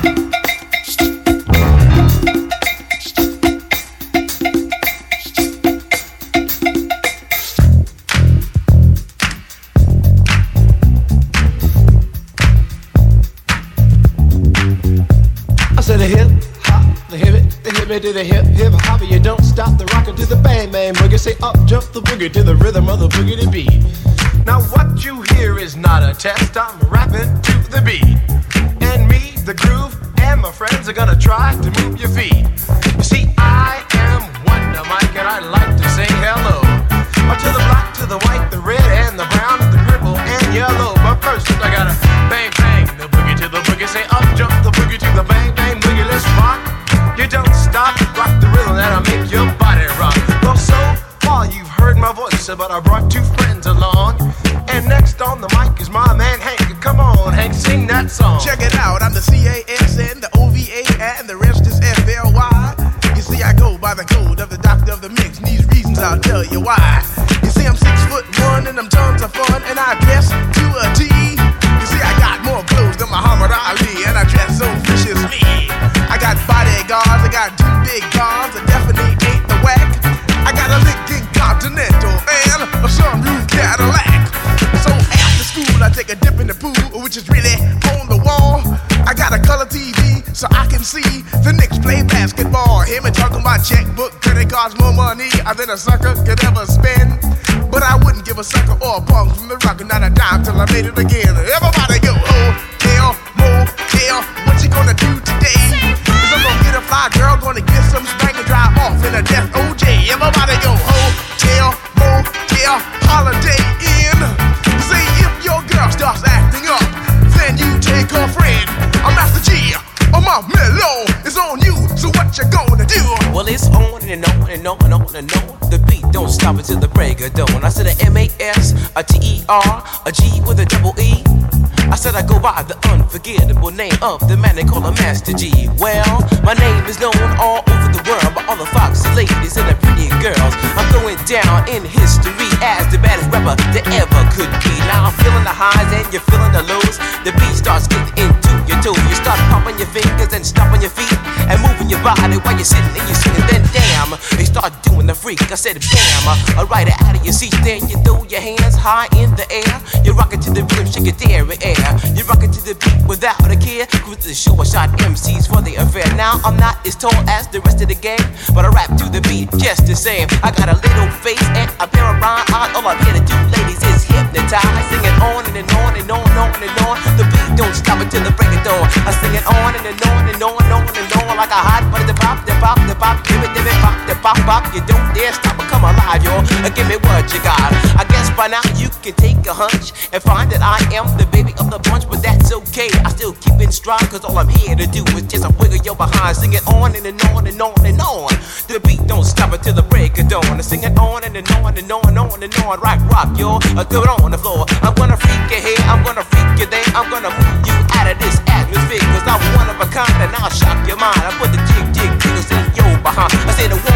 To the hip hip hop, you don't stop the rockin' to the bang bang boogie. Say up jump the boogie to the rhythm of the boogie to beat. Now what you hear is not a test. I'm rapping to the beat, and me, the groove, and my friends are gonna try to move your feet. You see, I am Wonder Mike, and I like to say hello to the black, to the white, the red, and the brown, the purple, and yellow. But first, I gotta bang bang the boogie to the boogie. Say up jump the boogie to the bang bang boogie. Let's rock. You don't stop, rock the rhythm that'll make your body rock. Well, so far you've heard my voice, but I brought two friends along. And next on the mic is my man Hank. Come on, Hank, sing that song. Check it out, I'm the CASN, the OVA, and the rest is FLY. You see, I go by the code of the doctor of the mix, and these reasons I'll tell you why. You see, I'm 6'1", and I'm tons of fun, and I dress to a T. You see, I got more clothes than Muhammad Ali, and I dress so viciously. I got bodyguards, I got two big cars, I definitely ain't the whack. I got a Lincoln Continental and a sunroof Cadillac. So after school I take a dip in the pool, which is really on the wall. I got a color TV so I can see the Knicks play basketball. Him and talking about checkbook, credit cards, more money than a sucker could ever spend. But I wouldn't give a sucker or a punk from the rock, not a dime till I made it again. Everybody go, hotel, motel, what you gonna do today? I'm gonna get a fly girl, gonna get some spank and drive off in a death OJ. Everybody go hotel, motel, holiday inn. Say if your girl starts acting up, then you take her friend. I'm Master G, my mellow is on you, so what you gonna do? Well, it's on and on and on and on and on. The beat don't stop until the break of dawn. I said a M-A-S, a T-E-R, a G with a double E. I said I go by the unforgettable name of the man they call a Master G. Well, my name is known all over the world by all the foxy ladies and the pretty girls. I'm going down in history as the baddest rapper that ever could be. Now I'm feeling the highs and you're feeling the lows. The beat starts getting into your toe. You start pumping your fingers and stomping your feet and moving your body while you're sitting and you're singing. Then damn, they start doing the freak. I said bam, right out of your seat. Then you throw your hands high in the air. You're rocking to the rhythm, shake your dairy air. You're rocking to the beat without a care. Cruise the short shot MCs for the affair. Now I'm not as tall as the rest of the gang, but I rap to the beat just the same. I got a little face and a pair of rhyme eyes. All I'm here to do, ladies, is hypnotize. Singing on and on and on and on and on. The beat don't stop until the break of dawn. I sing it on and on and on and on and on like a hot butter. The pop, the pop, the pop, give it, pop, the pop, pop. You don't dare stop or come alive, y'all. Give me what you got. I guess by now you can take a hunch and find that I am the baby of the bunch, but that's okay. I still keep in stride, cause all I'm here to do is just a wiggle your behind. Sing it on and on and on and on. The beat don't stop until the break of dawn. I sing it on and on and on and on and on. Rock, y'all. Throw it on the floor. I'm gonna freak you here, I'm gonna freak you there. I'm gonna move you out of this atmosphere, cause I'm one of a kind and I'll shock your mind. I put the jiggles in your behind. I say the 1,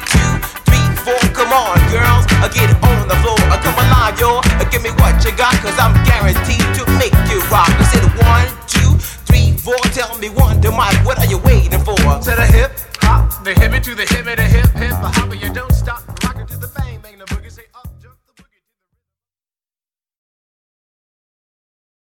2, 3, 4. Come on, girls, get it on the floor. Come alive, y'all. Give me what you got, cause I'm guaranteed to make you rock. I said 1, 2, 3, 4. Tell me Wonder Mike, what are you waiting for? To the hip hop, the hippie to the hippie, the hip hip, the hop.